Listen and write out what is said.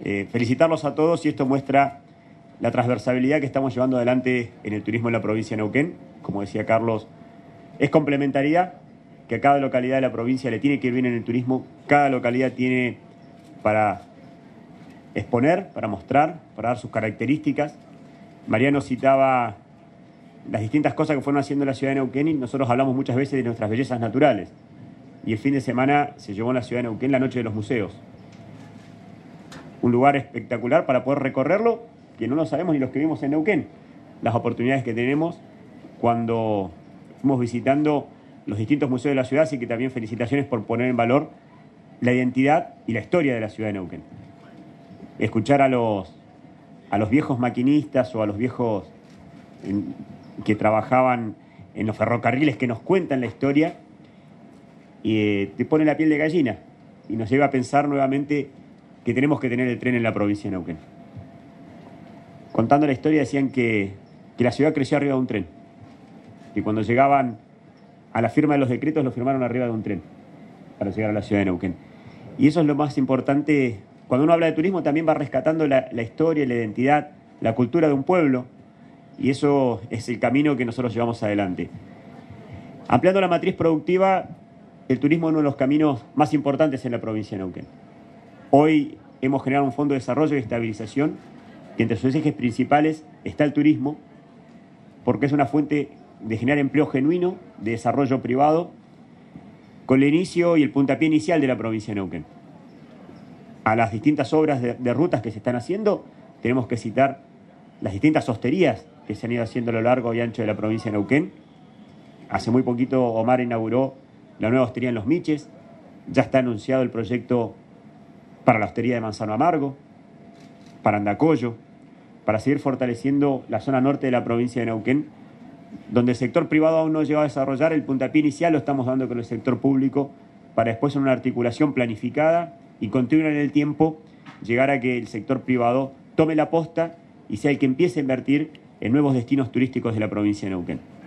felicitarlos a todos, y esto muestra la transversalidad que estamos llevando adelante en el turismo en la provincia de Neuquén. Como decía Carlos, es complementariedad que a cada localidad de la provincia le tiene que ir bien en el turismo. Cada localidad tiene para exponer, para mostrar, para dar sus características. Mariano citaba las distintas cosas que fueron haciendo en la ciudad de Neuquén, y nosotros hablamos muchas veces de nuestras bellezas naturales. Y el fin de semana se llevó en la ciudad de Neuquén la Noche de los Museos. Un lugar espectacular para poder recorrerlo, que no lo sabemos ni los que vivimos en Neuquén. Las oportunidades que tenemos cuando fuimos visitando los distintos museos de la ciudad, así que también felicitaciones por poner en valor la identidad y la historia de la ciudad de Neuquén. Escuchar a los viejos maquinistas o a los viejos que trabajaban en los ferrocarriles, que nos cuentan la historia, y te pone la piel de gallina y nos lleva a pensar nuevamente que tenemos que tener el tren en la provincia de Neuquén. Contando la historia decían que la ciudad creció arriba de un tren, que cuando llegaban a la firma de los decretos lo firmaron arriba de un tren para llegar a la ciudad de Neuquén. Y eso es lo más importante. Cuando uno habla de turismo también va rescatando la historia, la identidad, la cultura de un pueblo, y eso es el camino que nosotros llevamos adelante. Ampliando la matriz productiva, el turismo es uno de los caminos más importantes en la provincia de Neuquén. Hoy hemos generado un fondo de desarrollo y estabilización que entre sus ejes principales está el turismo, porque es una fuente de generar empleo genuino, de desarrollo privado, con el inicio y el puntapié inicial de la provincia de Neuquén. A las distintas obras de rutas que se están haciendo, tenemos que citar las distintas hosterías que se han ido haciendo a lo largo y ancho de la provincia de Neuquén. Hace muy poquito Omar inauguró la nueva hostería en Los Miches, ya está anunciado el proyecto para la hostería de Manzano Amargo, para Andacollo, para seguir fortaleciendo la zona norte de la provincia de Neuquén, donde el sector privado aún no llegó a desarrollar. El puntapié inicial lo estamos dando con el sector público, para después en una articulación planificada y continua en el tiempo llegar a que el sector privado tome la posta y sea el que empiece a invertir en nuevos destinos turísticos de la provincia de Neuquén.